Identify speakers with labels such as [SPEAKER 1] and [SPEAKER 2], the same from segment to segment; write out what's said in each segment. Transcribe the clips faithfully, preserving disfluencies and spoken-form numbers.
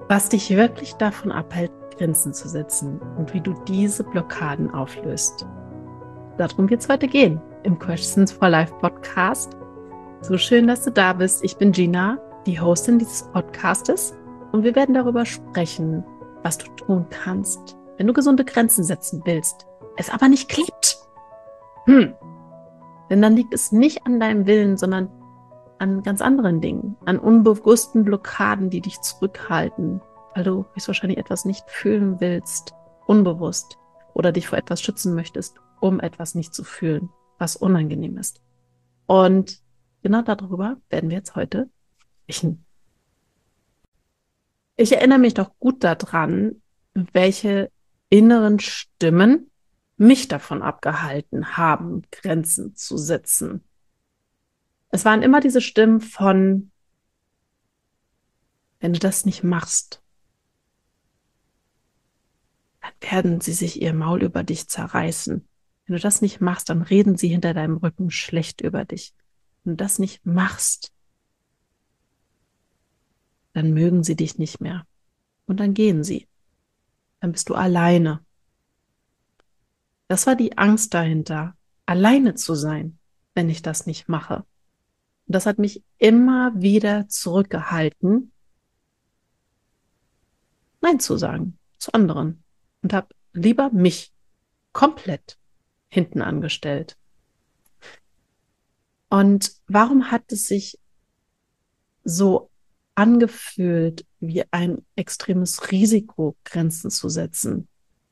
[SPEAKER 1] was dich wirklich davon abhält, Grenzen zu setzen und wie du diese Blockaden auflöst. Darum wird es heute gehen im Questions for Life Podcast. So schön, dass du da bist. Ich bin Gina, die Hostin dieses Podcastes, und wir werden darüber sprechen, was du tun kannst, wenn du gesunde Grenzen setzen willst, es aber nicht klappt. Hm. Denn dann liegt es nicht an deinem Willen, sondern an ganz anderen Dingen, an unbewussten Blockaden, die dich zurückhalten, weil du höchstwahrscheinlich etwas nicht fühlen willst, unbewusst, oder dich vor etwas schützen möchtest, um etwas nicht zu fühlen, was unangenehm ist. Und genau darüber werden wir jetzt heute sprechen. Ich erinnere mich doch gut daran, welche inneren Stimmen mich davon abgehalten haben, Grenzen zu setzen. Es waren immer diese Stimmen von, wenn du das nicht machst, dann werden sie sich ihr Maul über dich zerreißen. Wenn du das nicht machst, dann reden sie hinter deinem Rücken schlecht über dich. Wenn du das nicht machst, dann mögen sie dich nicht mehr. Und dann gehen sie. Dann bist du alleine. Das war die Angst dahinter, alleine zu sein, wenn ich das nicht mache. Und das hat mich immer wieder zurückgehalten, Nein zu sagen zu anderen, und habe lieber mich komplett hinten angestellt. Und warum hat es sich so angefühlt, wie ein extremes Risiko, Grenzen zu setzen?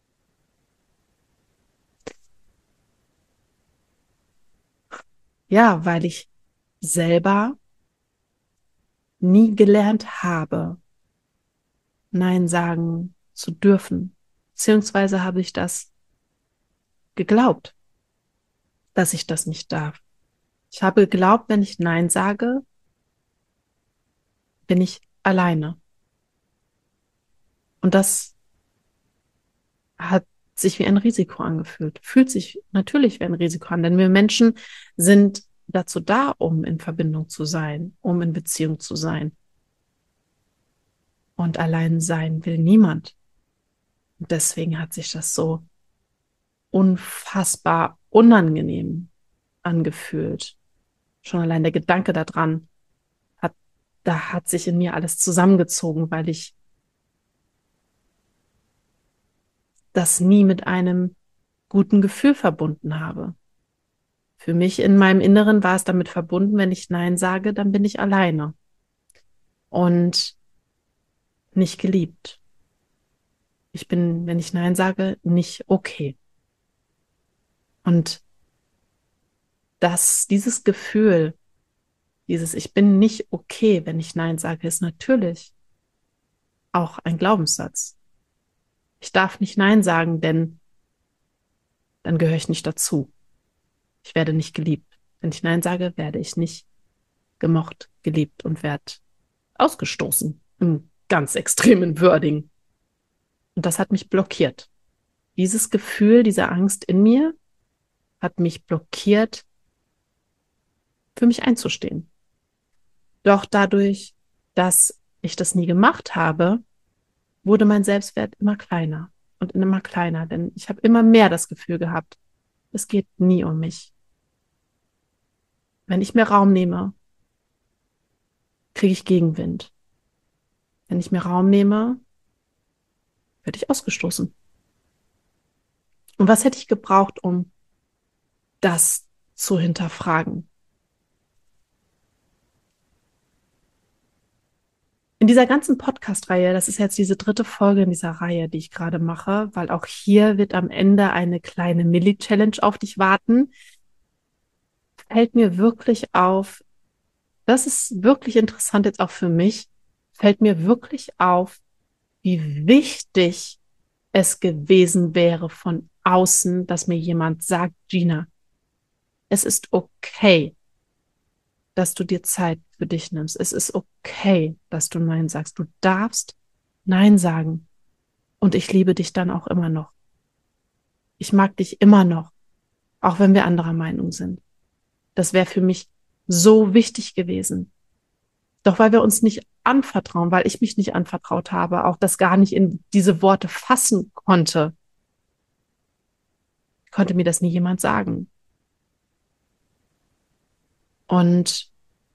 [SPEAKER 1] Ja, weil ich selber nie gelernt habe, Nein sagen zu dürfen. Beziehungsweise habe ich das geglaubt, dass ich das nicht darf. Ich habe geglaubt, wenn ich Nein sage, bin ich alleine. Und das hat sich wie ein Risiko angefühlt. Fühlt sich natürlich wie ein Risiko an, denn wir Menschen sind dazu da, um in Verbindung zu sein, um in Beziehung zu sein. Und allein sein will niemand. Und deswegen hat sich das so unfassbar unangenehm angefühlt. Schon allein der Gedanke daran, hat, da hat sich in mir alles zusammengezogen, weil ich das nie mit einem guten Gefühl verbunden habe. Für mich in meinem Inneren war es damit verbunden, wenn ich Nein sage, dann bin ich alleine und nicht geliebt. Ich bin, wenn ich Nein sage, nicht okay. Und das, dieses Gefühl, dieses Ich bin nicht okay, wenn ich Nein sage, ist natürlich auch ein Glaubenssatz. Ich darf nicht Nein sagen, denn dann gehöre ich nicht dazu. Ich werde nicht geliebt. Wenn ich Nein sage, werde ich nicht gemocht, geliebt und werde ausgestoßen im ganz extremen Wording. Und das hat mich blockiert. Dieses Gefühl, diese Angst in mir hat mich blockiert, für mich einzustehen. Doch dadurch, dass ich das nie gemacht habe, wurde mein Selbstwert immer kleiner und immer kleiner, denn ich habe immer mehr das Gefühl gehabt, es geht nie um mich. Wenn ich mir Raum nehme, kriege ich Gegenwind. Wenn ich mir Raum nehme, werde ich ausgestoßen. Und was hätte ich gebraucht, um das zu hinterfragen? In dieser ganzen Podcast-Reihe, das ist jetzt diese dritte Folge in dieser Reihe, die ich gerade mache, weil auch hier wird am Ende eine kleine Milli-Challenge auf dich warten, fällt mir wirklich auf, das ist wirklich interessant jetzt auch für mich, fällt mir wirklich auf, wie wichtig es gewesen wäre von außen, dass mir jemand sagt, Gina, es ist okay, dass du dir Zeit für dich nimmst. Es ist okay, dass du Nein sagst. Du darfst Nein sagen. Und ich liebe dich dann auch immer noch. Ich mag dich immer noch, auch wenn wir anderer Meinung sind. Das wäre für mich so wichtig gewesen. Doch weil wir uns nicht anvertrauen, weil ich mich nicht anvertraut habe, auch das gar nicht in diese Worte fassen konnte, konnte mir das nie jemand sagen. Und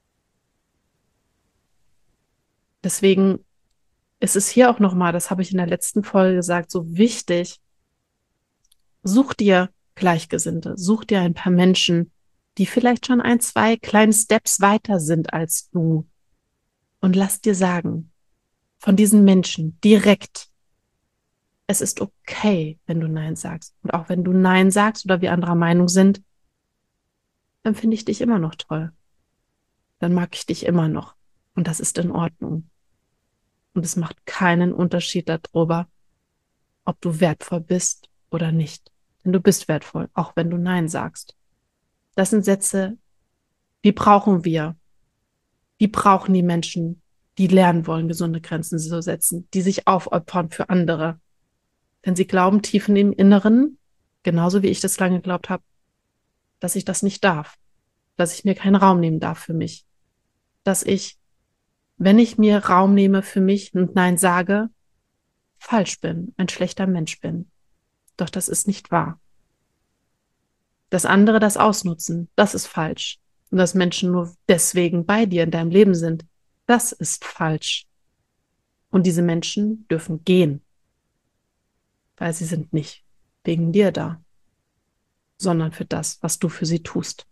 [SPEAKER 1] deswegen ist es hier auch nochmal, das habe ich in der letzten Folge gesagt, so wichtig, such dir Gleichgesinnte, such dir ein paar Menschen, die vielleicht schon ein, zwei kleine Steps weiter sind als du. Und lass dir sagen, von diesen Menschen direkt, es ist okay, wenn du Nein sagst. Und auch wenn du Nein sagst oder wir anderer Meinung sind, dann finde ich dich immer noch toll. Dann mag ich dich immer noch. Und das ist in Ordnung. Und es macht keinen Unterschied darüber, ob du wertvoll bist oder nicht. Denn du bist wertvoll, auch wenn du Nein sagst. Das sind Sätze, die brauchen wir. Die brauchen die Menschen, die lernen wollen, gesunde Grenzen zu setzen, die sich aufopfern für andere. Denn sie glauben tief in dem Inneren, genauso wie ich das lange geglaubt habe, dass ich das nicht darf, dass ich mir keinen Raum nehmen darf für mich, dass ich, wenn ich mir Raum nehme für mich und Nein sage, falsch bin, ein schlechter Mensch bin. Doch das ist nicht wahr. Dass andere das ausnutzen, das ist falsch. Und dass Menschen nur deswegen bei dir in deinem Leben sind, das ist falsch. Und diese Menschen dürfen gehen, weil sie sind nicht wegen dir da, sondern für das, was du für sie tust.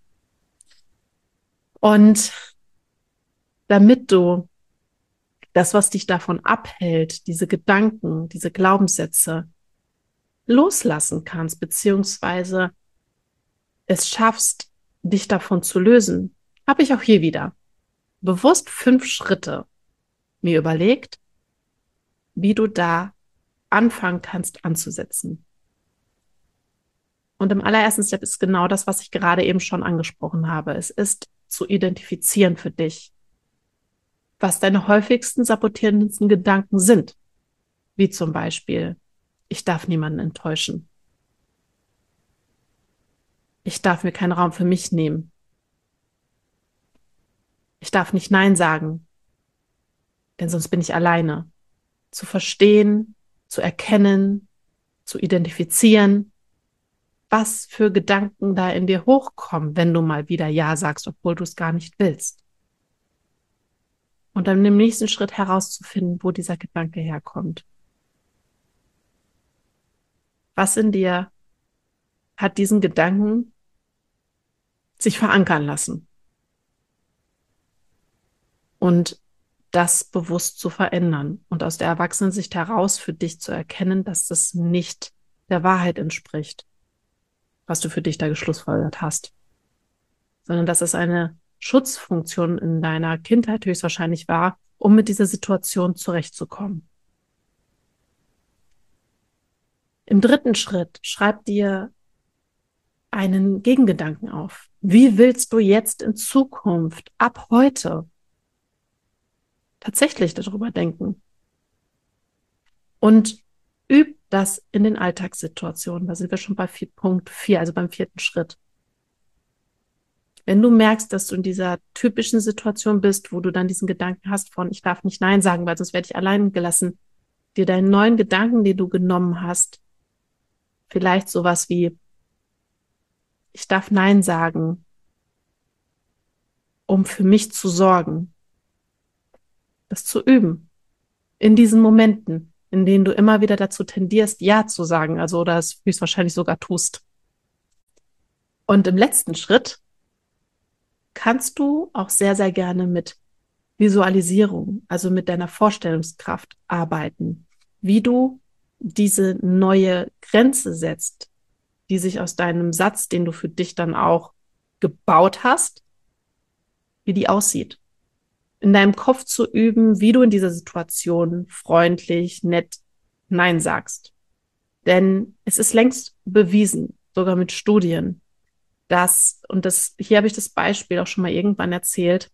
[SPEAKER 1] Und damit du das, was dich davon abhält, diese Gedanken, diese Glaubenssätze loslassen kannst, beziehungsweise es schaffst, dich davon zu lösen, habe ich auch hier wieder bewusst fünf Schritte mir überlegt, wie du da anfangen kannst anzusetzen. Und im allerersten Step ist genau das, was ich gerade eben schon angesprochen habe. Es ist zu identifizieren für dich, was deine häufigsten sabotierendsten Gedanken sind. Wie zum Beispiel, ich darf niemanden enttäuschen. Ich darf mir keinen Raum für mich nehmen. Ich darf nicht Nein sagen, denn sonst bin ich alleine. Zu verstehen, zu erkennen, zu identifizieren, was für Gedanken da in dir hochkommen, wenn du mal wieder Ja sagst, obwohl du es gar nicht willst. Und dann im nächsten Schritt herauszufinden, wo dieser Gedanke herkommt. Was in dir hat diesen Gedanken sich verankern lassen? Und das bewusst zu verändern und aus der Erwachsenensicht heraus für dich zu erkennen, dass das nicht der Wahrheit entspricht, was du für dich da geschlussfolgert hast, sondern dass es eine Schutzfunktion in deiner Kindheit höchstwahrscheinlich war, um mit dieser Situation zurechtzukommen. Im dritten Schritt schreib dir einen Gegengedanken auf. Wie willst du jetzt in Zukunft, ab heute, tatsächlich darüber denken? Und üb das in den Alltagssituationen. Da sind wir schon bei Punkt vier, also beim vierten Schritt. Wenn du merkst, dass du in dieser typischen Situation bist, wo du dann diesen Gedanken hast von, ich darf nicht Nein sagen, weil sonst werde ich allein gelassen, dir deinen neuen Gedanken, den du genommen hast, vielleicht sowas wie, ich darf Nein sagen, um für mich zu sorgen, das zu üben, in diesen Momenten, in denen du immer wieder dazu tendierst, Ja zu sagen, also oder es höchstwahrscheinlich sogar tust. Und im letzten Schritt kannst du auch sehr, sehr gerne mit Visualisierung, also mit deiner Vorstellungskraft arbeiten, wie du diese neue Grenze setzt, die sich aus deinem Satz, den du für dich dann auch gebaut hast, wie die aussieht. In deinem Kopf zu üben, wie du in dieser Situation freundlich, nett Nein sagst. Denn es ist längst bewiesen, sogar mit Studien, dass, und das, hier habe ich das Beispiel auch schon mal irgendwann erzählt,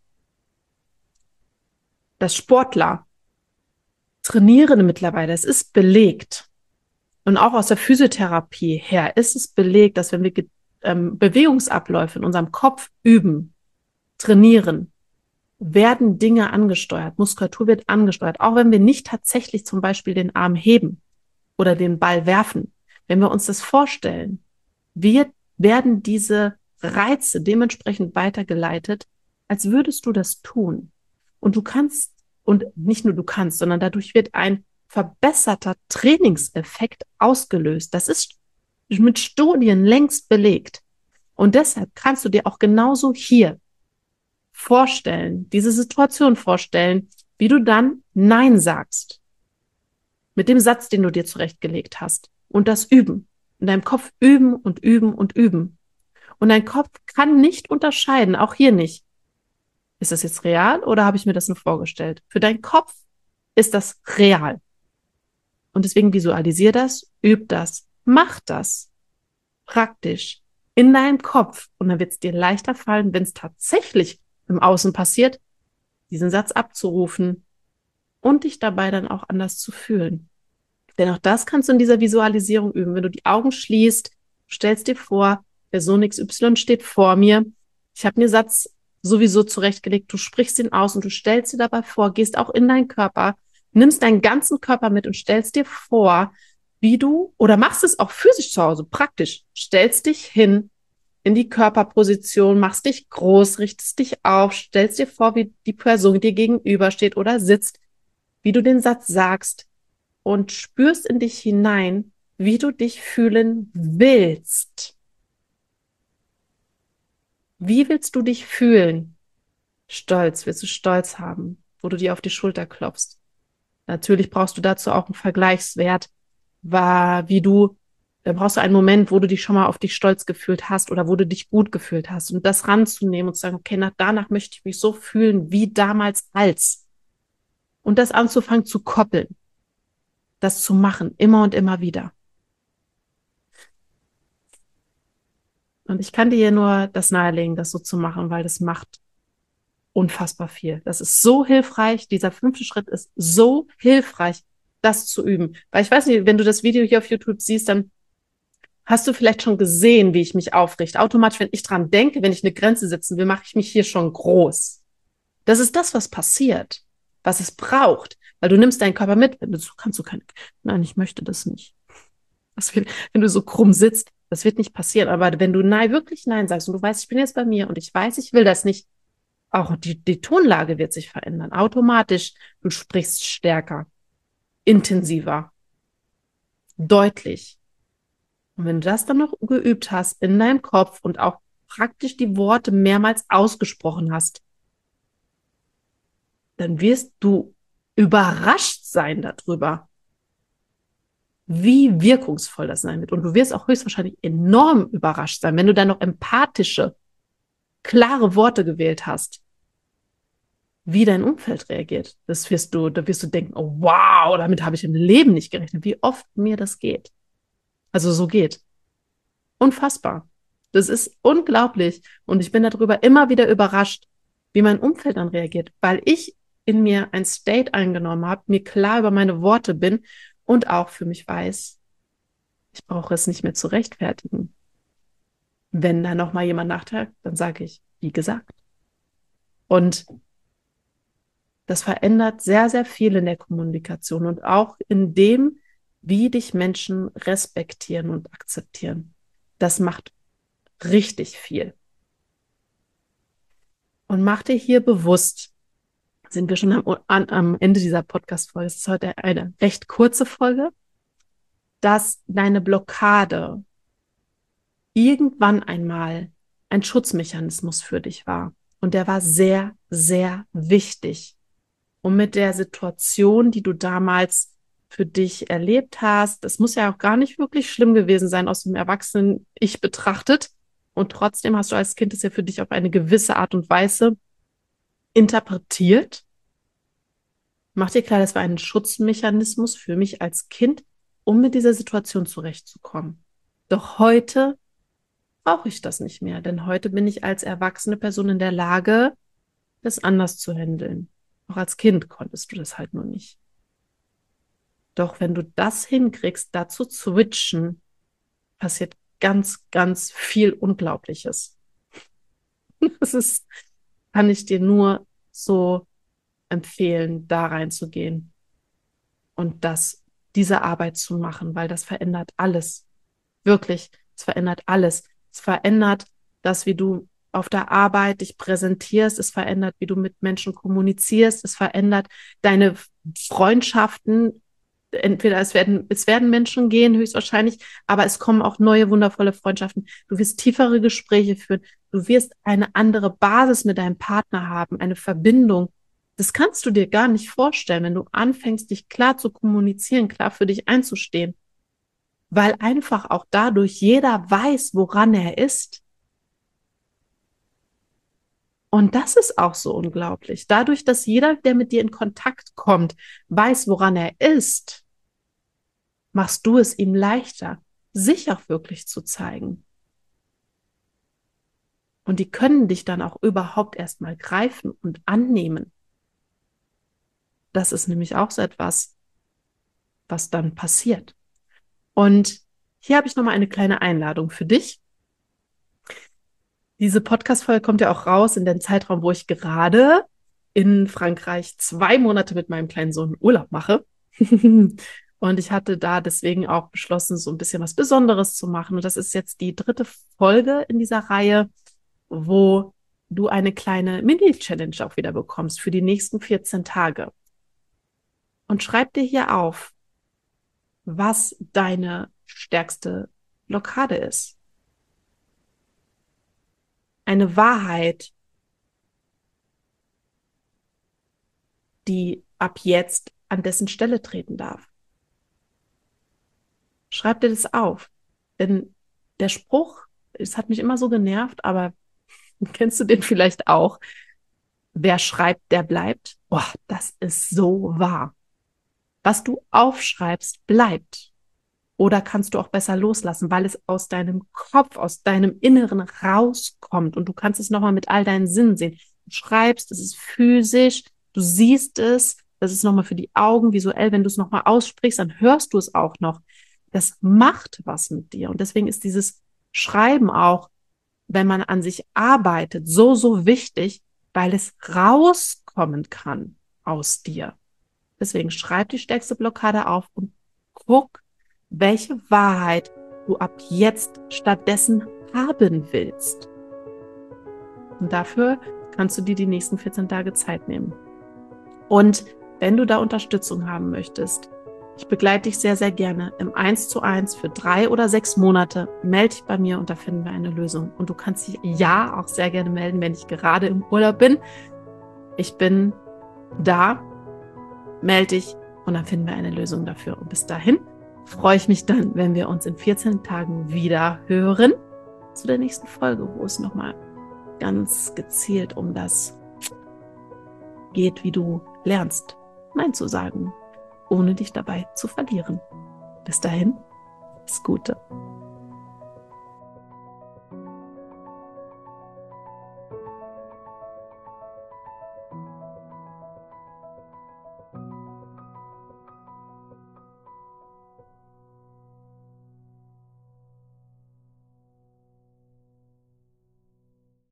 [SPEAKER 1] dass Sportler, Trainierende mittlerweile, es ist belegt, und auch aus der Physiotherapie her ist es belegt, dass wenn wir ähm, Bewegungsabläufe in unserem Kopf üben, trainieren, werden Dinge angesteuert, Muskulatur wird angesteuert, auch wenn wir nicht tatsächlich zum Beispiel den Arm heben oder den Ball werfen. Wenn wir uns das vorstellen, wir werden diese Reize dementsprechend weitergeleitet, als würdest du das tun. Und du kannst, und nicht nur du kannst, sondern dadurch wird ein verbesserter Trainingseffekt ausgelöst. Das ist mit Studien längst belegt. Und deshalb kannst du dir auch genauso hier vorstellen, diese Situation vorstellen, wie du dann Nein sagst. Mit dem Satz, den du dir zurechtgelegt hast. Und das üben. In deinem Kopf üben und üben und üben. Und dein Kopf kann nicht unterscheiden, auch hier nicht. Ist das jetzt real oder habe ich mir das nur vorgestellt? Für deinen Kopf ist das real. Und deswegen visualisier das, üb das, mach das praktisch in deinem Kopf. Und dann wird es dir leichter fallen, wenn es tatsächlich im Außen passiert, diesen Satz abzurufen und dich dabei dann auch anders zu fühlen. Denn auch das kannst du in dieser Visualisierung üben. Wenn du die Augen schließt, stellst dir vor, Person X Y steht vor mir. Ich habe mir Satz sowieso zurechtgelegt. Du sprichst ihn aus und du stellst dir dabei vor, gehst auch in deinen Körper, nimmst deinen ganzen Körper mit und stellst dir vor, wie du, oder machst es auch physisch zu Hause, praktisch, stellst dich hin in die Körperposition, machst dich groß, richtest dich auf, stellst dir vor, wie die Person dir gegenübersteht oder sitzt, wie du den Satz sagst und spürst in dich hinein, wie du dich fühlen willst. Wie willst du dich fühlen? Stolz, willst du Stolz haben, wo du dir auf die Schulter klopfst? Natürlich brauchst du dazu auch einen Vergleichswert, war, wie du, da brauchst du einen Moment, wo du dich schon mal auf dich stolz gefühlt hast oder wo du dich gut gefühlt hast und das ranzunehmen und zu sagen, okay, nach, danach möchte ich mich so fühlen wie damals als. Und das anzufangen zu koppeln, das zu machen, immer und immer wieder. Und ich kann dir hier nur das nahelegen, das so zu machen, weil das macht unfassbar viel. Das ist so hilfreich. Dieser fünfte Schritt ist so hilfreich, das zu üben. Weil ich weiß nicht, wenn du das Video hier auf YouTube siehst, dann hast du vielleicht schon gesehen, wie ich mich aufrichte. Automatisch, wenn ich dran denke, wenn ich eine Grenze setzen will, mache ich mich hier schon groß. Das ist das, was passiert, was es braucht. Weil du nimmst deinen Körper mit. Wenn du so kannst, du keine, nein, ich möchte das nicht. Das wird, wenn du so krumm sitzt, das wird nicht passieren. Aber wenn du nein, wirklich nein sagst und du weißt, ich bin jetzt bei mir und ich weiß, ich will das nicht, auch die, die Tonlage wird sich verändern. Automatisch, du sprichst stärker, intensiver, deutlich. Und wenn du das dann noch geübt hast in deinem Kopf und auch praktisch die Worte mehrmals ausgesprochen hast, dann wirst du überrascht sein darüber, wie wirkungsvoll das sein wird. Und du wirst auch höchstwahrscheinlich enorm überrascht sein, wenn du dann noch empathische, klare Worte gewählt hast, wie dein Umfeld reagiert. Das wirst du, da wirst du denken, oh wow, damit habe ich im Leben nicht gerechnet, wie oft mir das geht. Also so geht. Unfassbar. Das ist unglaublich. Und ich bin darüber immer wieder überrascht, wie mein Umfeld dann reagiert, weil ich in mir ein State eingenommen habe, mir klar über meine Worte bin und auch für mich weiß, ich brauche es nicht mehr zu rechtfertigen. Wenn da noch mal jemand nachtragt, dann sage ich, wie gesagt. Und das verändert sehr, sehr viel in der Kommunikation und auch in dem, wie dich Menschen respektieren und akzeptieren. Das macht richtig viel. Und mach dir hier bewusst, sind wir schon am, an, am Ende dieser Podcast-Folge, es ist heute eine recht kurze Folge, dass deine Blockade irgendwann einmal ein Schutzmechanismus für dich war. Und der war sehr, sehr wichtig, um mit der Situation, die du damals für dich erlebt hast, das muss ja auch gar nicht wirklich schlimm gewesen sein, aus dem Erwachsenen-Ich betrachtet. Und trotzdem hast du als Kind es ja für dich auf eine gewisse Art und Weise interpretiert. Mach dir klar, das war ein Schutzmechanismus für mich als Kind, um mit dieser Situation zurechtzukommen. Doch heute brauche ich das nicht mehr, denn heute bin ich als erwachsene Person in der Lage, das anders zu handeln. Auch als Kind konntest du das halt nur nicht. Doch wenn du das hinkriegst, da zu switchen, passiert ganz, ganz viel Unglaubliches. Das ist, kann ich dir nur so empfehlen, da reinzugehen und das, diese Arbeit zu machen, weil das verändert alles. Wirklich, es verändert alles. Es verändert das, wie du auf der Arbeit dich präsentierst. Es verändert, wie du mit Menschen kommunizierst. Es verändert deine Freundschaften. Entweder es werden, es werden Menschen gehen, höchstwahrscheinlich, aber es kommen auch neue, wundervolle Freundschaften. Du wirst tiefere Gespräche führen. Du wirst eine andere Basis mit deinem Partner haben, eine Verbindung. Das kannst du dir gar nicht vorstellen, wenn du anfängst, dich klar zu kommunizieren, klar für dich einzustehen, weil einfach auch dadurch jeder weiß, woran er ist. Und das ist auch so unglaublich. Dadurch, dass jeder, der mit dir in Kontakt kommt, weiß, woran er ist, machst du es ihm leichter, sich auch wirklich zu zeigen. Und die können dich dann auch überhaupt erstmal greifen und annehmen. Das ist nämlich auch so etwas, was dann passiert. Und hier habe ich nochmal eine kleine Einladung für dich. Diese Podcast-Folge kommt ja auch raus in den Zeitraum, wo ich gerade in Frankreich zwei Monate mit meinem kleinen Sohn Urlaub mache. Und ich hatte da deswegen auch beschlossen, so ein bisschen was Besonderes zu machen. Und das ist jetzt die dritte Folge in dieser Reihe, wo du eine kleine Mini-Challenge auch wieder bekommst für die nächsten vierzehn Tage. Und schreib dir hier auf, was deine stärkste Blockade ist. Eine Wahrheit, die ab jetzt an dessen Stelle treten darf. Schreib dir das auf. Denn der Spruch, es hat mich immer so genervt, aber kennst du den vielleicht auch? Wer schreibt, der bleibt. Boah, das ist so wahr. Was du aufschreibst, bleibt. Oder kannst du auch besser loslassen, weil es aus deinem Kopf, aus deinem Inneren rauskommt und du kannst es nochmal mit all deinen Sinnen sehen. Du schreibst, es ist physisch, du siehst es, das ist nochmal für die Augen visuell, wenn du es nochmal aussprichst, dann hörst du es auch noch. Das macht was mit dir und deswegen ist dieses Schreiben auch, wenn man an sich arbeitet, so, so wichtig, weil es rauskommen kann aus dir. Deswegen schreib die stärkste Blockade auf und guck, welche Wahrheit du ab jetzt stattdessen haben willst. Und dafür kannst du dir die nächsten vierzehn Tage Zeit nehmen. Und wenn du da Unterstützung haben möchtest, ich begleite dich sehr, sehr gerne im eins zu eins für drei oder sechs Monate. Melde dich bei mir und da finden wir eine Lösung. Und du kannst dich ja auch sehr gerne melden, wenn ich gerade im Urlaub bin. Ich bin da, melde dich und dann finden wir eine Lösung dafür. Und bis dahin freue ich mich dann, wenn wir uns in vierzehn Tagen wieder hören zu der nächsten Folge, wo es nochmal ganz gezielt um das geht, wie du lernst, Nein zu sagen, ohne dich dabei zu verlieren. Bis dahin, alles Gute.